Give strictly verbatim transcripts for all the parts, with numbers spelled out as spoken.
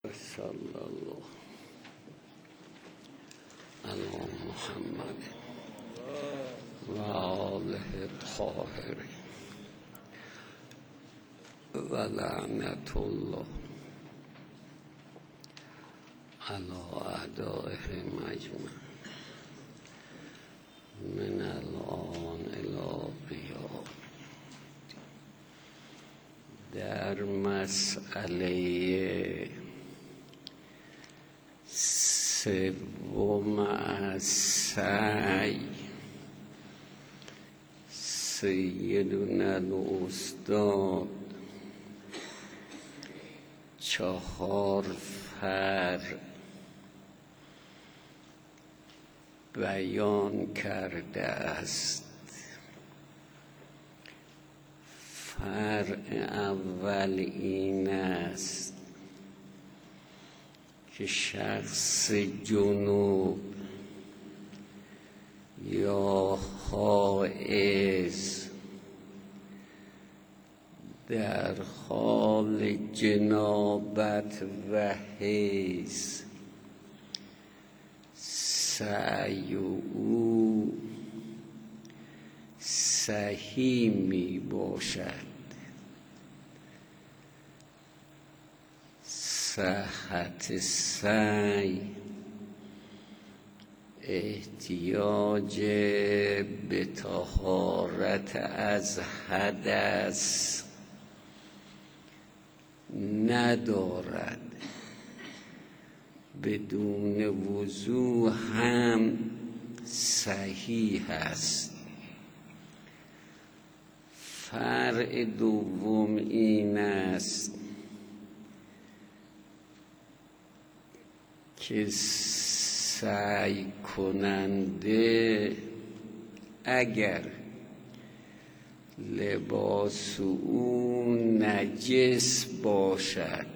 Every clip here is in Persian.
صلی الله علی محمد و آله الطاهرین و لعنت الله علی اعدائهم اجمعین من الان الی قیام. در مسئله سوم از سعی سیدنا الاستاد چهار فرع بیان کرده است. فرع اول این است که شخص جنوب یا حائض در حال جنابت و حیض سعی او صحیح می باشد. صحت سعی احتیاج به طهارت از حدث ندارد. بدون وضو هم صحیح است. فرع دوم این است که سعی کننده اگر لباس او نجس باشد،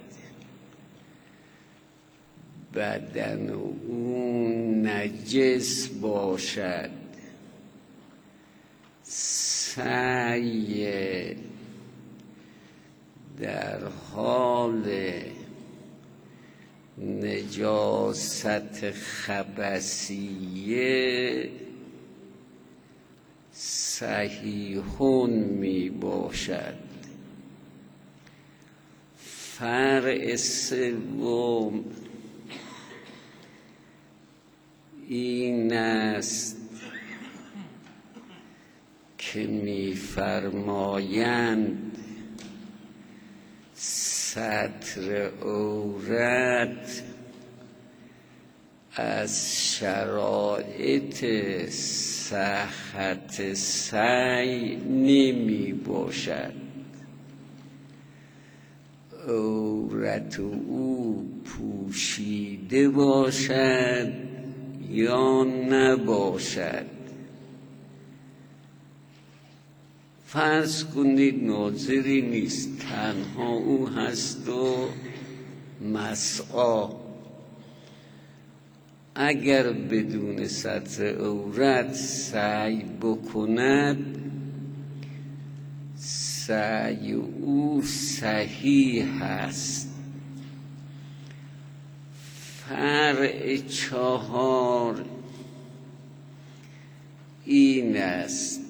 بدن او نجس باشد، سعی در حال نجاست خبثیه صحیحون می باشد. فرع سوم این است که می فرمایند ستر عورت از شرایط صحت سعی نمی باشد. عورت او پوشیده باشد یا نباشد. فرض کنید ناظری نیست، تنها او هست و مسعی. اگر بدون ستر عورت سعی بکند، سعی او صحیح است. فرع چهار این است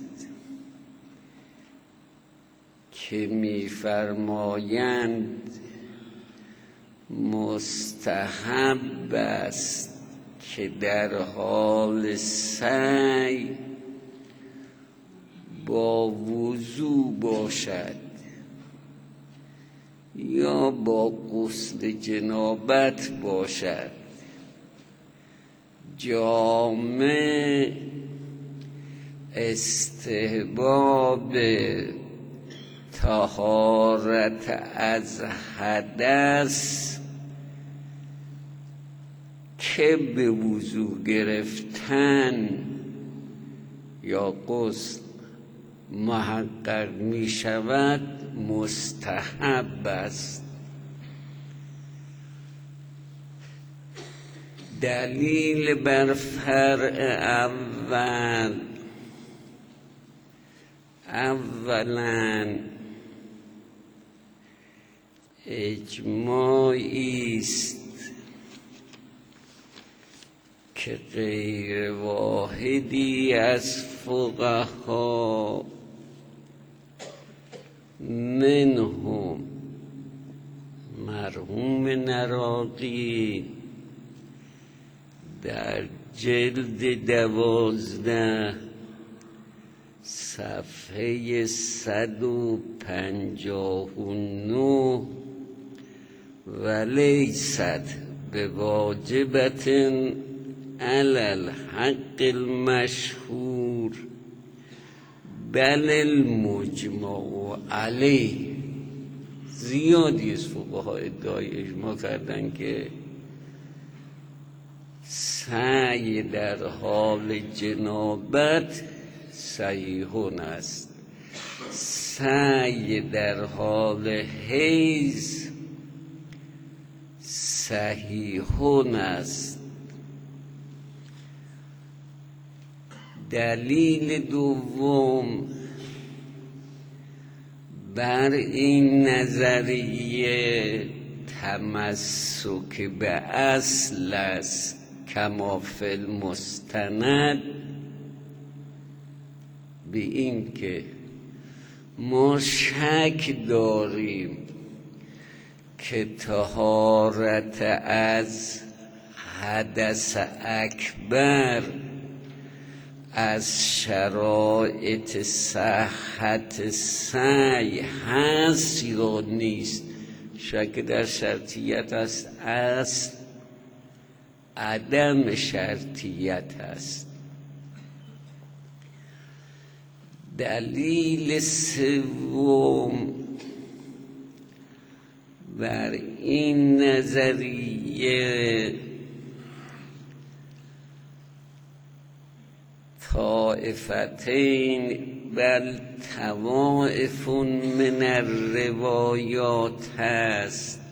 که می فرمایند مستحب است که در حال سعی با وضو باشد یا با غسل جنابت باشد. جامع استحباب طهارت از حدث که به وضو گرفتن یا غسل محقق می شود مستحب است. دلیل بر فرع اول اولا اجماعی است که غیر واحدی از فقها منهم مرحوم نراقی در جلد دوازده صفحه صد و پنجاه و نه ولیست به واجبت علی الحق المشهور بل المجمع علیه. زیادی از فقها ادعای اجماع کردن که سعی در حال جنابت صحیحون است، سعی در حال حیض صحیحون است. دلیل دوم بر این نظریه تمسک به اصل است کما فی المستند، به این که ما شک داریم که طهارت از حدث اکبر از شرایط صحت سعی هست یا نیست. شک در شرطیت است، اصل عدم شرطیت است. دلیل سوم بر این نظریه طائفتین بل طوائف من الروایات است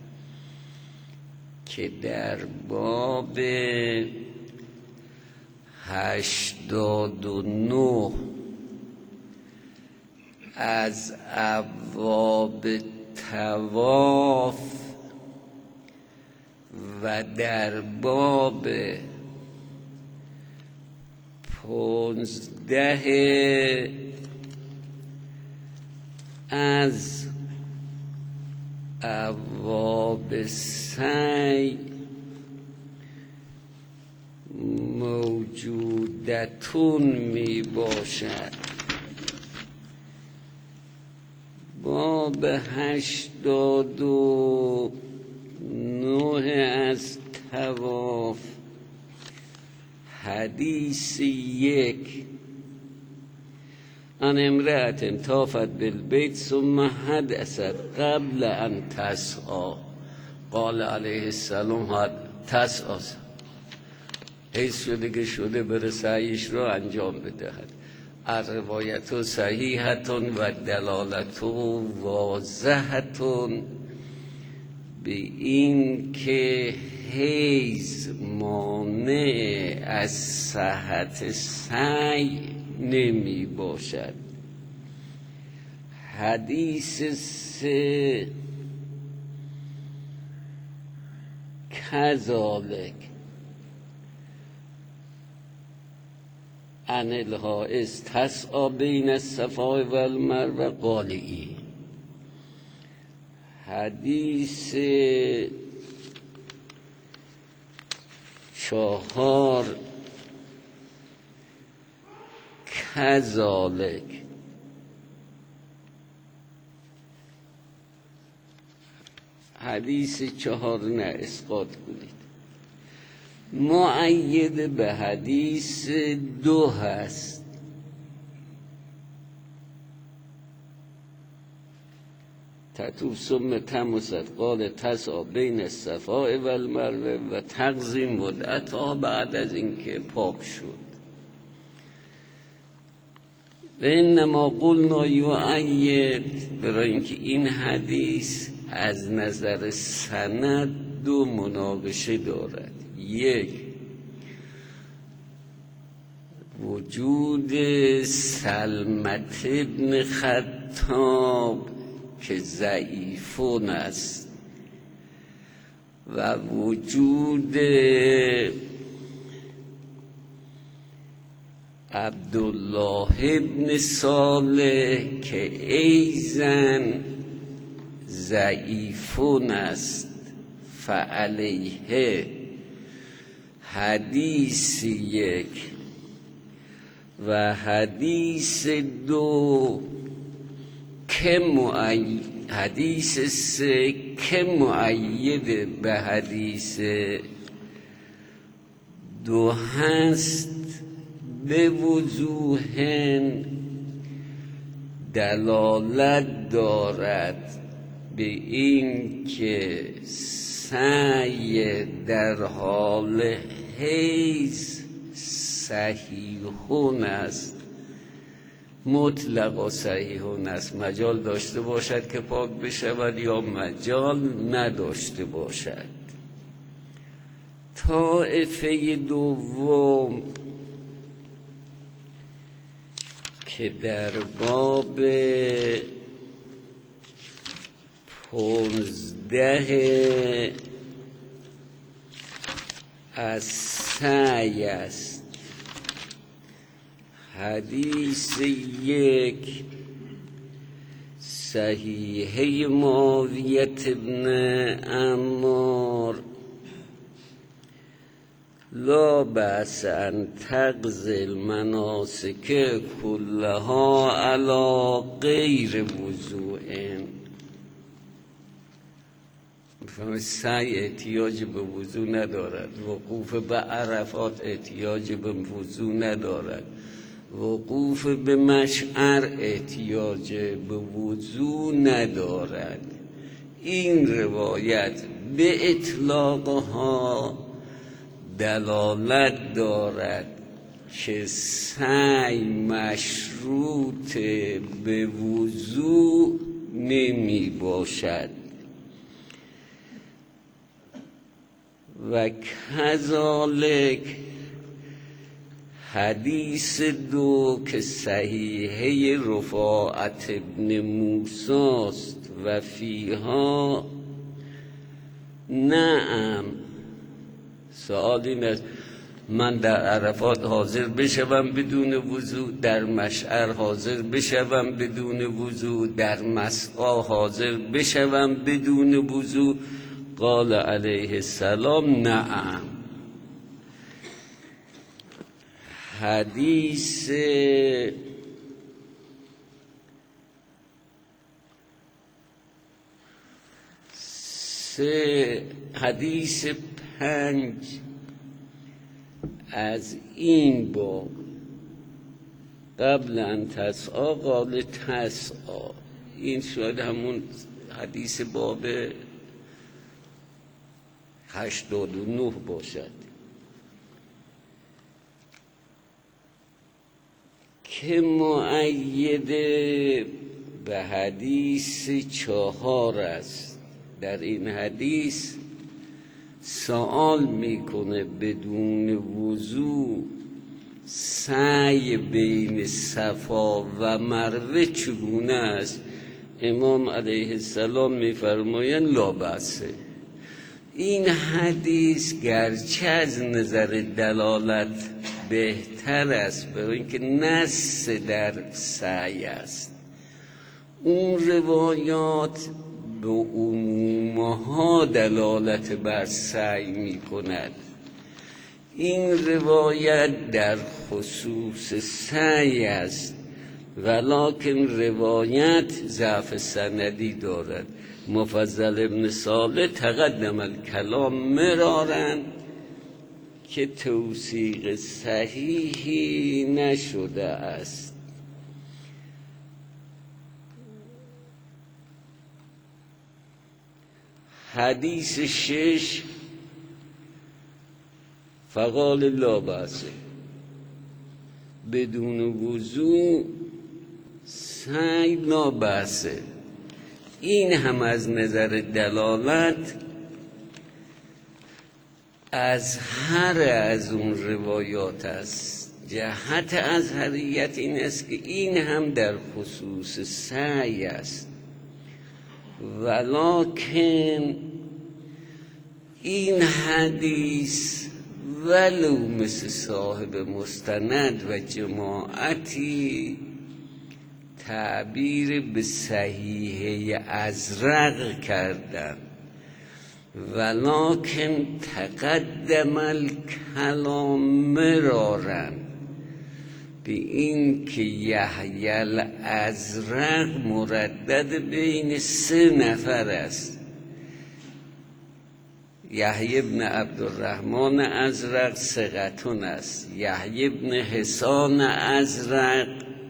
که در باب هشتاد و نه از ابواب طواف و در باب پونزده از ابواب سعی موجودتون می باشد. باب هشتاد و نه از طواف حدیث یک ان امرأة طافت بالبیت ثم حدثت قبل ان تسعی قال علیه السلام تسعی، حیث شده که شده بره سعیش رو انجام بدهد. الروایت صحیحتون و دلالت واضحتون به این که حیض مانع از صحت سعی نمی باشد. حدیث سه کذالک ان الحائض تسعی بین الصفا و المروه قالی. حدیث چهار کذالک حدیث چهار نه اسقاط کنید، مؤید به حدیث دو هست. تطوف ثم تمست قال تسعی بین الصفا و المروه و تقضی مدتها بعد از اینکه پاک شد. و انما قلنا یؤید، برای اینکه این حدیث از نظر سند دو مناقشه دارد. یک، وجود سلمت ابن خطاب که ضعیفون است و وجود عبدالله ابن صالح که ایزن ضعیفون است فعلیه حدیث یک و حدیث دو که معید حدیث سه که معید به حدیث دو هست به وضوح دلالت دارد به این که سعی در حال حیض صحیحون است، مطلق و صحیحون است، مجال داشته باشد که پاک بشود یا مجال نداشته باشد. طائفه دوم که در باب پونزده از سعی است، حدیث یک صحیحه معاویت ابن عمار لا بأس ان تقضی المناسک کلها علی غیر وضوء. میفهمید سعی احتیاج به وضو ندارد، وقوف به عرفات احتیاج به وضو ندارد، وقوف به مشعر احتیاج به وضو ندارد. این روایت به اطلاقها دلالت دارد که سعی مشروط به وضو نمی باشد و کذالک حدیث دو که صحیحه رفاعت ابن موسی است و فیها نعم. سوال این است من در عرفات حاضر بشوم بدون وضو، در مشعر حاضر بشوم بدون وضو، در مسعی حاضر بشوم بدون وضو؟ قال علیه السلام نعم. حدیث سه حدیث پنج از این باب قبل ان تسعی قال تسعی، این شاید همون حدیث باب هشتاد و نه باشد که معید به حدیث چهار است. در این حدیث سوال میکنه بدون وضو سعی بین صفا و مروه چگونه است؟ امام علیه السلام میفرمایند لا بأس. این حدیث گرچه از نظر دلالت بهتر است برای اینکه نص در سعی است، اون روایات به عمومها دلالت بر سعی می کند. این روایت در خصوص سعی است ولکن روایت ضعف سندی دارد. مفضل ابن صالح تقدم الکلام مرارن که توثیق صحیحی نشده است. حدیث شش فقال لا بأس، بدون وضو سعی لا بأس. این هم از نظر دلالت از هر از اون روایات است. جهت ازهریت این است که این هم در خصوص سعی است، ولکن این حدیث ولو مثل صاحب مستند و جماعتی تعبیر به صحیحه ازرق کردن، ولکن تقدم الکلام مرارا، به این که یحیی الازرق مردد بین سه نفر است. یحیی ابن عبدالرحمن ازرق ثقتون است، یحیی ابن حسان ازرق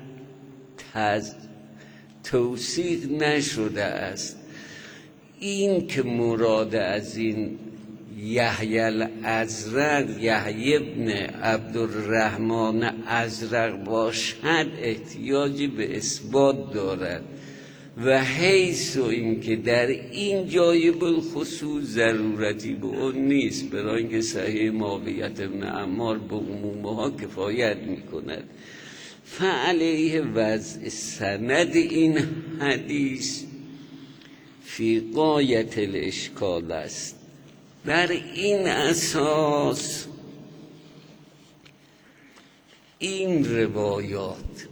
توثیق نشده است. این که مراد از این یحیی الازرق یحیی ابن عبدالرحمن ازرق باشد احتیاجی به اثبات دارد و حیث و این که در این جای بالخصوص ضرورتی به اون نیست، برای اینکه صحیح معاویت ابن عمار به عمومها کفایت می کند. فعلیه وضع سند این حدیث فی غایت الاشکال است. بر این اساس این روایات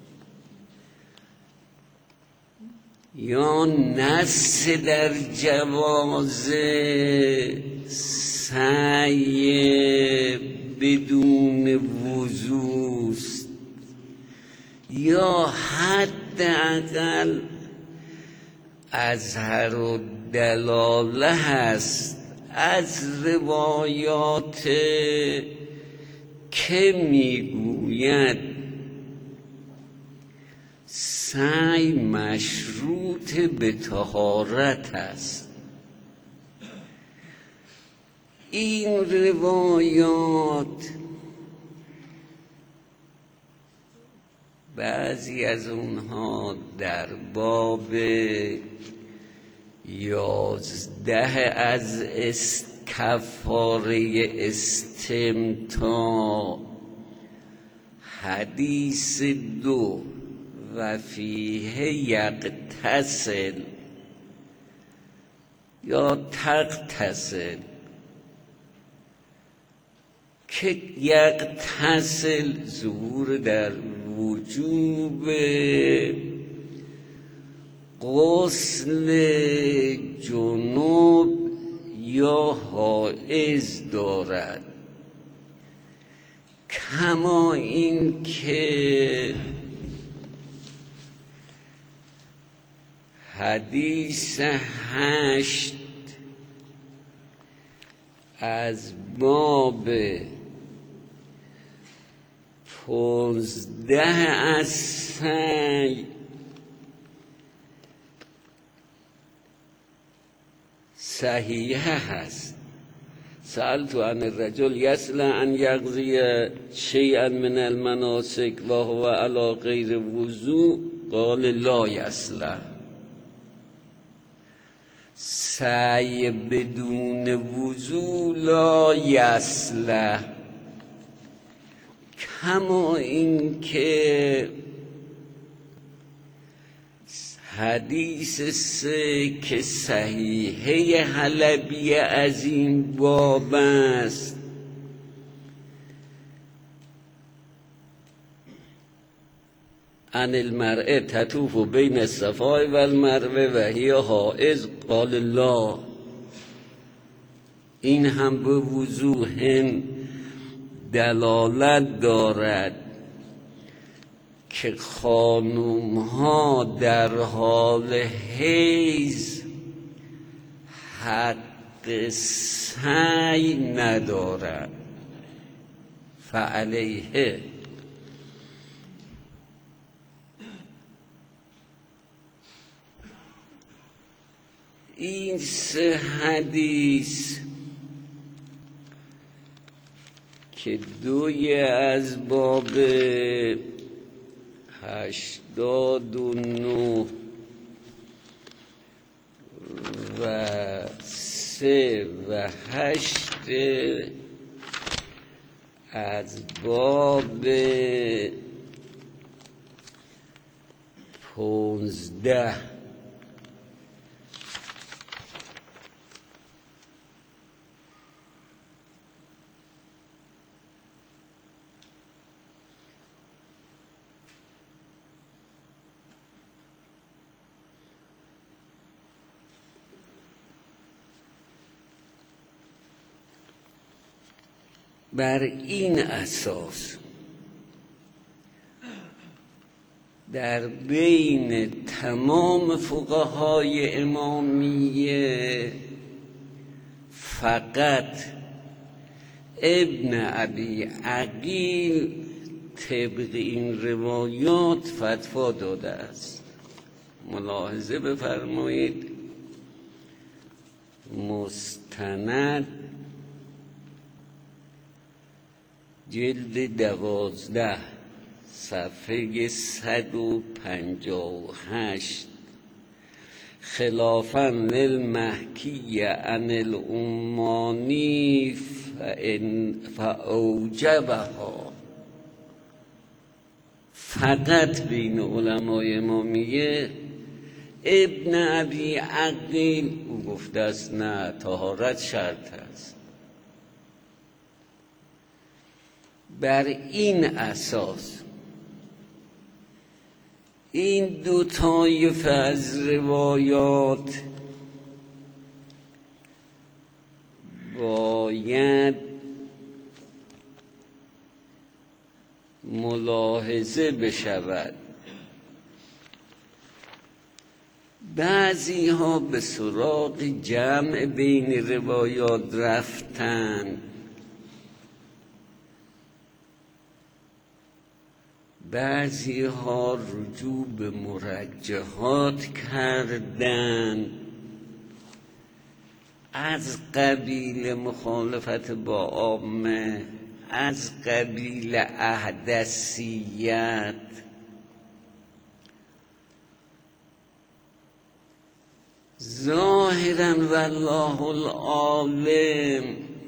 یا نص در جواز سعی بدون وضو است یا حداقل اظهر و دلاله هست از روایات که میگوید سعی مشروط به طهارت است. این روایات بعضی از اونها در باب یازده از کفاره استمتاع حدیث دو و فیه یغتسل یا تغتسل که یغتسل ظهور در وجوب غسل جنوب یا حائض دارد، کما این که حدیث هشت از باب پونزده از سعی صحیحه هست. سألت عن الرجل یسل ان یقضی شیئا من المناسک و هو علی غیر وضوء قال لا یسله. سعی بدون وضوء لا یسله، کما این که حدیث سه که صحیحه حلبی از این باب است عن المرء تطوف بین الصفا و المروه و هی حائض قال لا، این هم به وضوح دلالت دارد که خانوم ها در حال حیض حق سعی ندارد. فعلیه این سه حدیث که دوی از باب هشتاد و نه و سه و هشت از باب پونزده بر این اساس در بین تمام فقهای امامیه فقط ابن ابی عقیل طبق این روایات فتوا داده است. ملاحظه بفرمایید، مستند جلد دوازده صفحه صد و پنجاه و هشت، خلافاً للمحکی عن الامانی فاوجبها، فقط بین علمای امامیه ابن ابی عقیل او گفته است نه، طهارت شرط است. بر این اساس این دو طایفه از روایات باید ملاحظه بشود. بعضی ها به سراغ جمع بین روایات رفتند، بعضی ها رجوع به مرجحات کردند از قبیل مخالفت با عامه، از قبیل احدثیت. ظاهراً والله العالم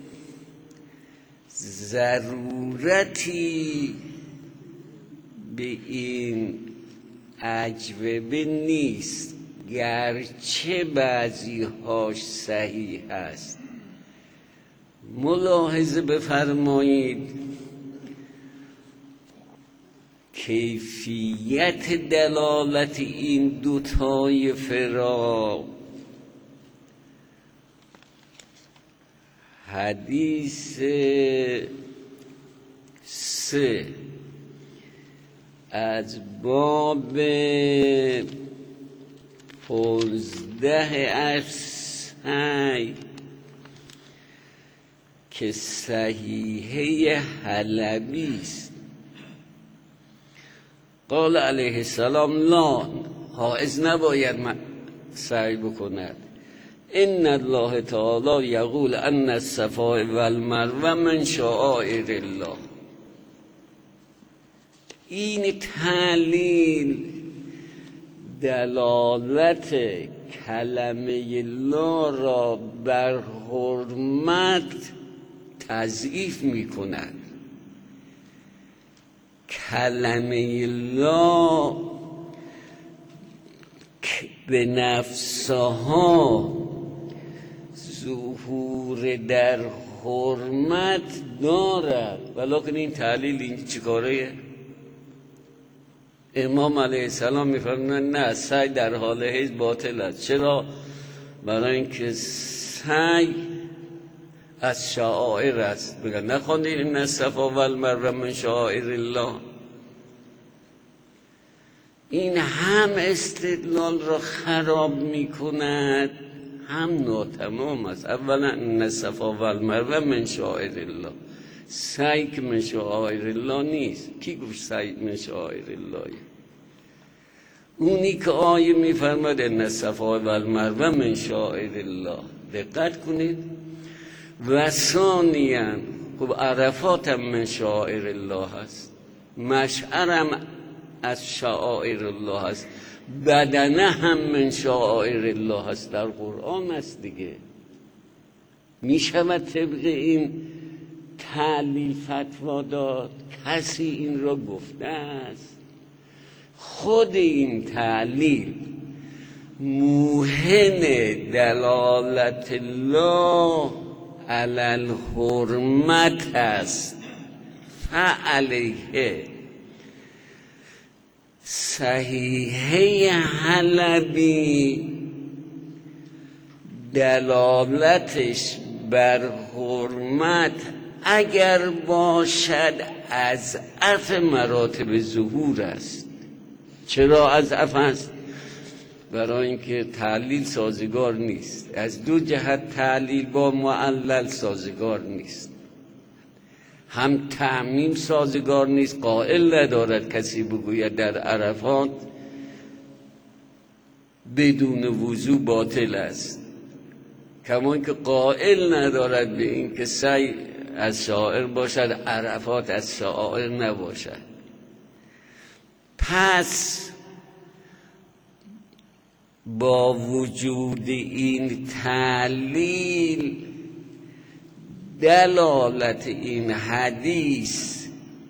ضرورتی به این اجوبه نیست، گرچه بعضی هاش صحیح است. ملاحظه بفرمایید کیفیت دلالت این دو طایفه را حدیث سه از باب پانزده افسای که صحیحه حلبی است. قال علیه السلام لا، حائض نباید سعی بکند. ان الله تعالی یقول ان الصفا والمروه من شعائر الله. این تعلیل دلالت کلمه لا را بر حرمت تضعیف می کند. کلمه لا به نفسها ظهور در حرمت دارد، ولیکن این تعلیل این چیکاره؟ امام علیه السلام میفرمایند نه، سعی در حال حیض باطل است. چرا؟ برای اینکه سعی از شعائر است. بگن نخوندید این الصفا والمروه من شعائر الله؟ این هم استدلال را خراب میکند، هم ناتمام است. اولا ان الصفا والمروه من شعائر الله، سعی که من شعائر الله نیست. کی گفت سعی من شعائر الله؟ اونی که آیه میفرماد ان الصفا والمروه من شعائر الله. دقت کنید. و ثانیاً خب عرفات هم من شعائر الله هست، مشعرم از شعائر الله هست، بدنه هم من شعائر الله هست، در قرآن است دیگه. می شود طبق این تعلیل فتوا داد؟ کسی این را گفته است؟ خود این تعلیل موهن دلالت الله علی الحرمت است. فعلیه صحیحه حلبی دلالتش بر حرمت اگر باشد از اضعف مراتب ظهور است. چرا از اضعف است؟ برای اینکه تعلیل سازگار نیست. از دو جهت تعلیل با معلل سازگار نیست. هم تعمیم سازگار نیست، قائل ندارد کسی بگوید در عرفات بدون وضو باطل است، کما اینکه قائل ندارد به این که سعی از شاعر باشد، عرفات از شاعر نباشد. پس با وجود این تعلیل دلالت این حدیث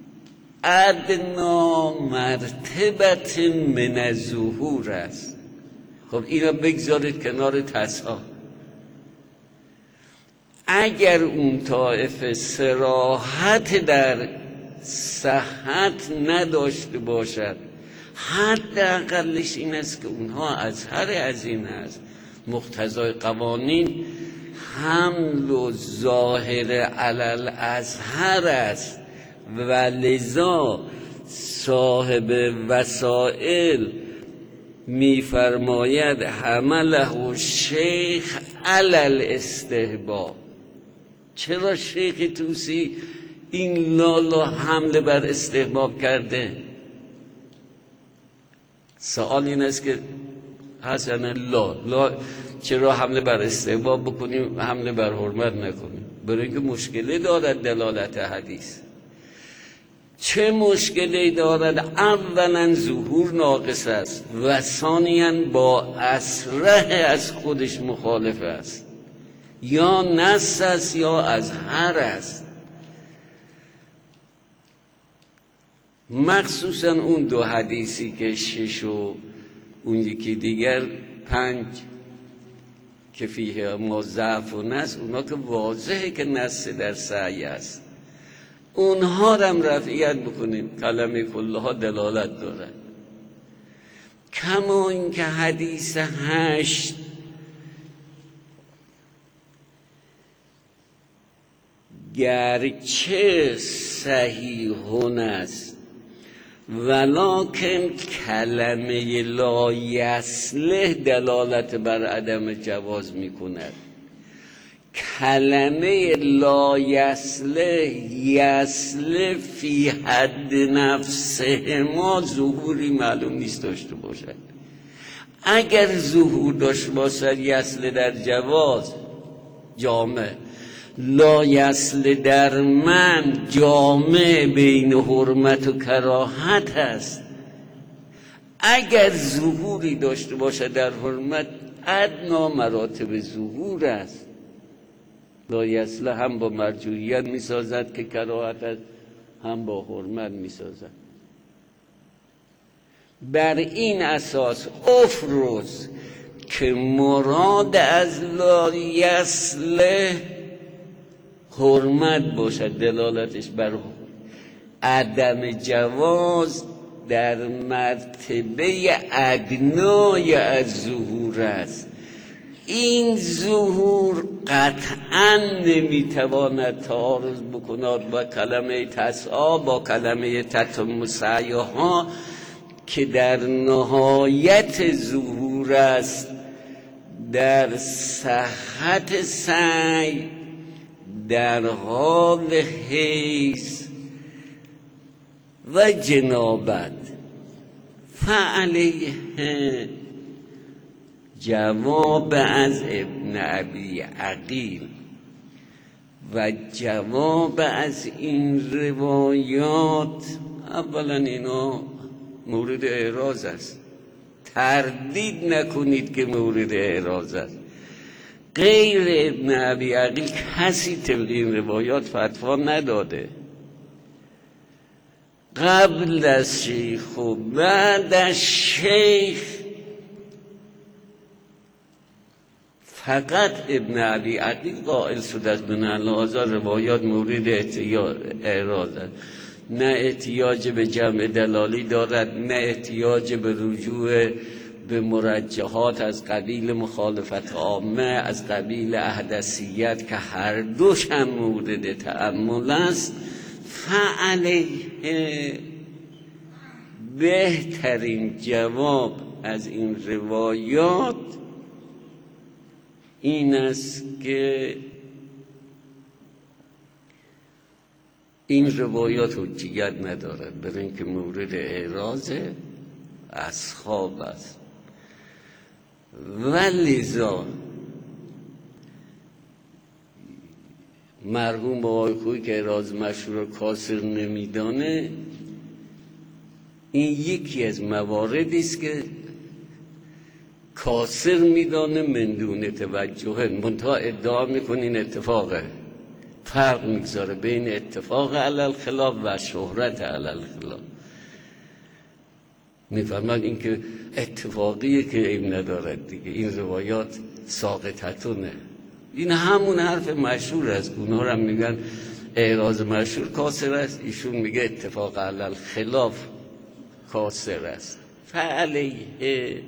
ادنا مرتبت من الظهور است. خب اینا بگذارید کنار تسعا. اگر اون طائفه صراحت در صحت نداشته باشد، حداقلش این است که اونها اظهر از این است، مقتضای قوانین حمل و ظاهر علل اظهر است و لذا صاحب وسائل میفرماید حمله شیخ علل استحباب. چرا شیخ توسی این لالا حمله بر استحباب کرده؟ سوال این است که حسنا لا لا چرا حمله بر استحباب بکنیم، حمله بر حرمت نکنیم؟ برای اینکه مشکلی دارد دلالت حدیث. چه مشکلی دارد؟ اولا ظهور ناقص است و ثانیا با اصرح از خودش مخالف است، یا نص است یا اظهر است. مخصوصا اون دو حدیثی که شش و اون یکی دیگر پنج که فیه ما ضعف و نص، اونا که واضحه که نص در سعی است، اونها هم رفعیت بکنیم. کلمه کلها دلالت دارد. کما این که حدیث هشت گرچه صحیحون است ولکن کلمه لا یصلح دلالت بر عدم جواز می کند. کلمه لا یصلح یصلح فی حد نفسه ما ظهوری معلوم نیست داشته باشد. اگر ظهور داشته باشد یصلح در جواز جامع، لا یصلح در من جامع بین حرمت و کراهت است. اگر ظهوری داشته باشد در حرمت ادنا مراتب ظهور است. لا یصلح هم با مرجوعیت می سازد که کراهت است، هم با حرمت می سازد. بر این اساس افرض که مراد از لا یصلح حرمت باشد، دلالتش بر عدم جواز در مرتبه ادنای از ظهور است. این ظهور قطعا نمیتواند تعارض بکند با کلمه تسعا، با کلمه تتم سعیها که در نهایت ظهور است، در صحت سعی، در حال حیث و جنابت. فعلیه جواب از ابن ابی عقیل و جواب از این روایات، اولا اینا مورد اعراض است، تردید نکنید که مورد اعراض است. غیر ابن ابی عقیل کسی طبق این روایات فتوا نداده. قبل از شیخ و بعد از شیخ فقط ابن ابی عقیل قائل شده است من لحاظا روایات مورد اعراض است. نه احتیاج به جمع دلالی دارد، نه احتیاج به رجوع به مرجحات از قبیل مخالفت عامه، از قبیل احدثیت که هر دوش هم مورد تأمل است، فعلیه بهترین جواب از این روایات این است که این روایات حجیت ندارد، برای اینکه مورد اعراض اصحاب است. ولذا مرحوم آقای خویی که اعراض مشهور کاسر نمیدانه، این یکی از مواردی است که کاسر میدانه من دون توجه، منتها ادعا میکنه این اتفاقه، فرق میگذاره بین اتفاق علی الخلاف و شهرت علی الخلاف. میفرماد این که اتفاقیه که عیب ندارد دیگه، این روایات ساقطتونه. این همون حرف مشهور است، اونها هم میگن اعراض مشهور کاسر است، ایشون میگه اتفاق علی الخلاف کاسر است. فعلیه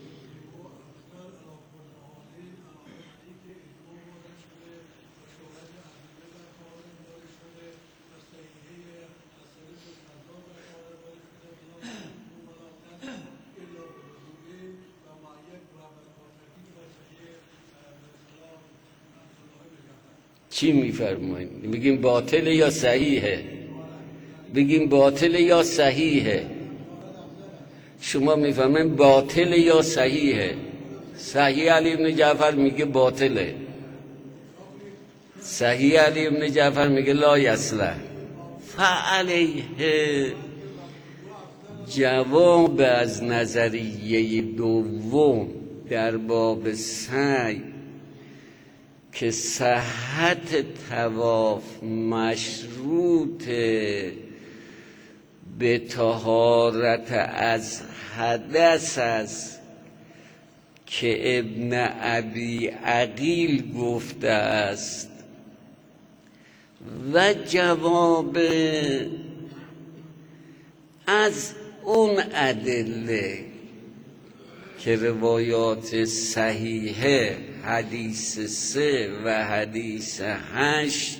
چی میفرمایید؟ بگیم باطل یا صحیحه؟ بگیم باطل یا صحیحه؟ شما میفرمایید باطل یا صحیحه؟ صحیح علی ابن جعفر میگه باطله، صحیح علی ابن جعفر میگه لا یصلح. فعلیه جواب از نظریه دوم در باب سعی که صحت طواف مشروط به طهارت از حدث است که ابن ابی عقیل گفته است، و جواب از اون ادله که روایات صحیحه حدیث سه و حدیث هشت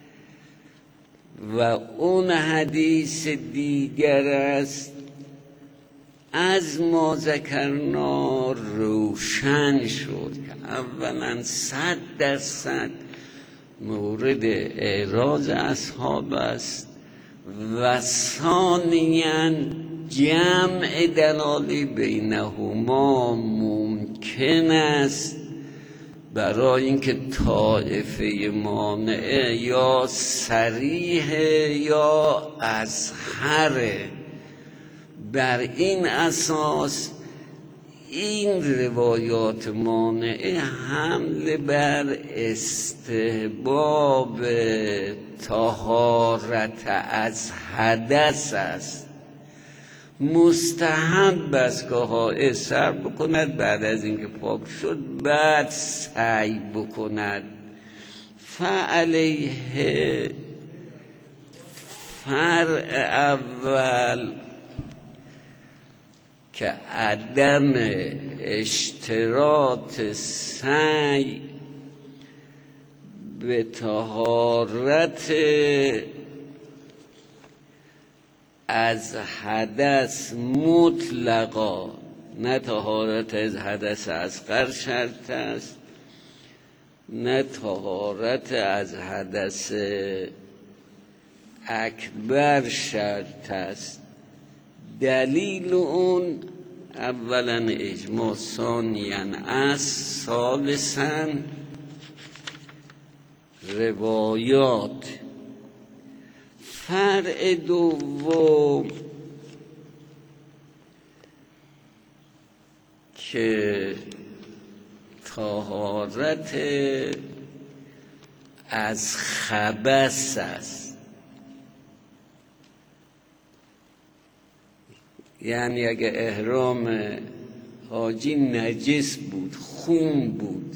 و اون حدیث دیگر است، از ما ذکرنا روشن شد که اولا صد درصد مورد اعراض اصحاب است و ثانیاً جمع دلالی بینهما ممکن است، برای اینکه طائفه مانعه یا صریح یا اظهره. بر این اساس این روایات مانعه حمل بر استحباب طهارت از حدث است. مستحب است که حائض سر بکند، بعد از اینکه پاک شد بعد سعی بکند. فعلیه فرع اول که عدم اشتراط سعی به طهارت از حدث مطلقا، نه طهارت از حدث اصغر شرط است، نه طهارت از حدث اکبر شرط است. دلیل اون اولا اجماع، ثانیاً از ثالثاً روایات. فرع دوم که طهارت از خبث است، یعنی اگه احرام حاجی نجس بود، خون بود،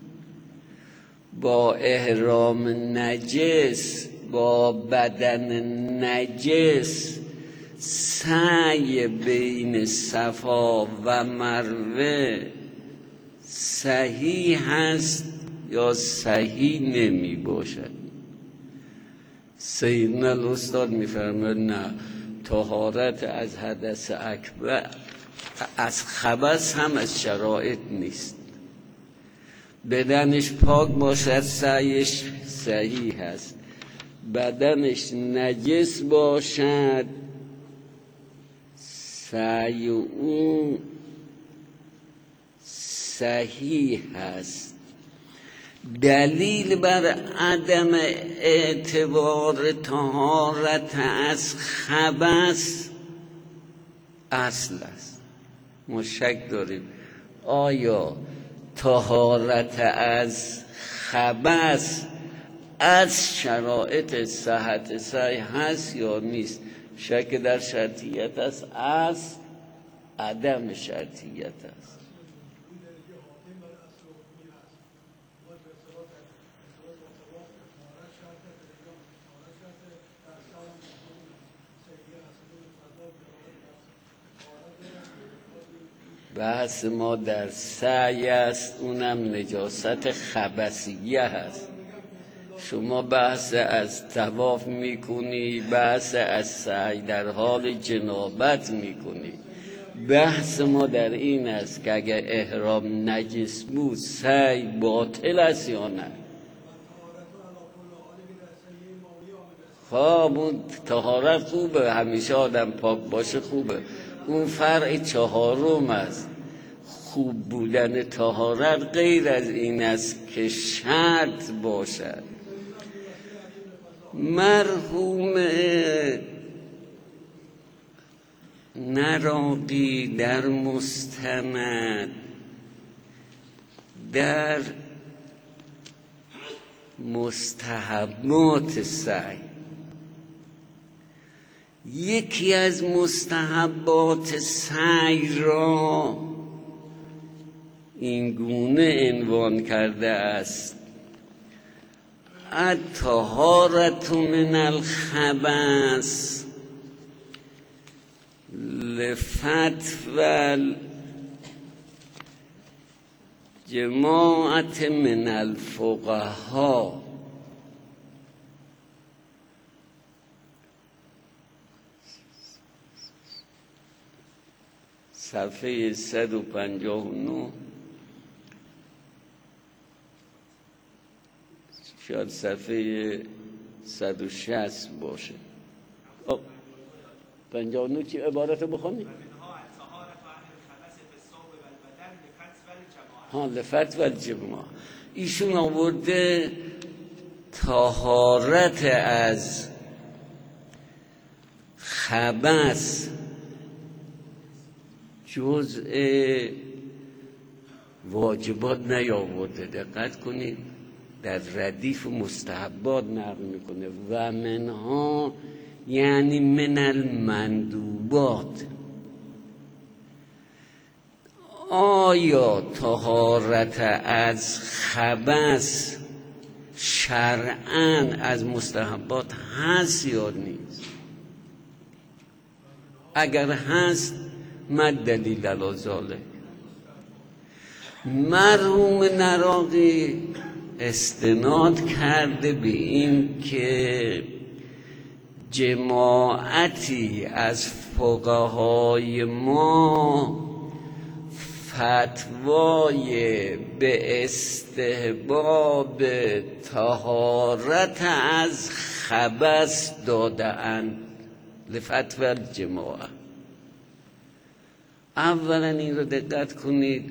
با احرام نجس با بدن نجس سعی بین صفا و مروه صحیح هست یا صحیح نمی باشد؟ سیدنا الاستاد میفرماید نه، طهارت از حدث اکبر از خبث هم از شرایط نیست. بدنش پاک باشد سعیش صحیح هست، بدنش نجس باشد سعی اون صحیح هست. دلیل بر عدم اعتبار طهارت از خبث اصل است. ما شک داریم آیا طهارت از خبث از شرایط صحت صحیح هست یا نیست؟ شک در شرطیت است، از عدم شرطیت است. بحث ما در سعی است، اونم نجاست خبثیه هست. شما بحث از طواف میکنی، بحث از سعی در حال جنابت میکنی. بحث ما در این است که اگر احرام نجس بود سعی باطل است یا نه. خب اون طهارت خوبه، همیشه آدم پاک باشه خوبه. اون فرع چهارم است. خوب بودن طهارت غیر از این است که شرط باشد. مرحوم نراقی در مستند در مستحبات سعی، یکی از مستحبات سعی را این گونه عنوان کرده است: الطهارة من الخبث لفتوى الجماعة من الفقهاء. صفحه صد و پنجاه و نه، شاید صفحه صد و شصت باشه. پنجاه و نه چی عبارت بخونی؟ ها لفتوى الجماعة. ایشون آورده طهارت از خبث جزء واجبات نیاورده. دقت کنید، در ردیف مستحبات نقل میکنه و منها یعنی من المندوبات. آیا طهارت از خبث شرعاً از مستحبات هست یا نیست؟ اگر هست ما دلیل علی ذلک؟ مرحوم نراقی استناد کرده به این که جماعتی از فقهای ما فتوای به استحباب طهارت از خبث داده‌اند. لفتوى الجماعة. اولا این رو دقت کنید،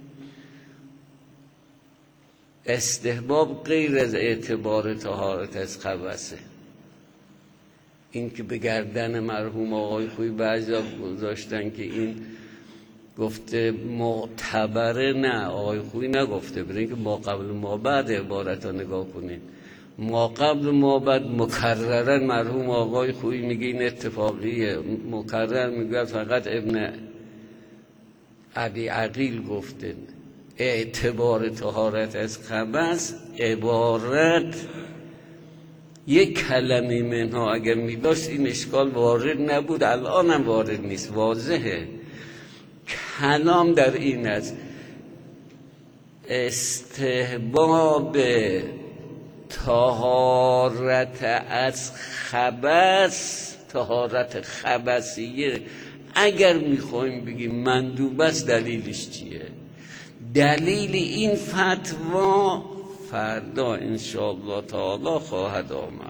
استحباب غیر از اعتبار طهارت از خبثه. این که به گردن مرحوم آقای خویی بعضیا گذاشتن که این گفته معتبره، نه آقای خویی نگفته. برای اینکه ما قبل ما بعد عبارت ها نگاه کنید. ما قبل ما بعد مکررن مرحوم آقای خویی میگه این اتفاقیه، مکرر میگه فقط ابن ابی عقیل گفته اعتبار طهارت از خبث عبارت یک کلمه منها اگر میداشت این اشکال وارد نبود، الان هم وارد نیست، واضحه. کلام در این است استحباب طهارت از خبث، طهارت خبثیه اگر میخوایم بگیم مندوب است، دلیلش چیه؟ دلیل این فتوا فردا انشاءالله تعالی خواهد آمد.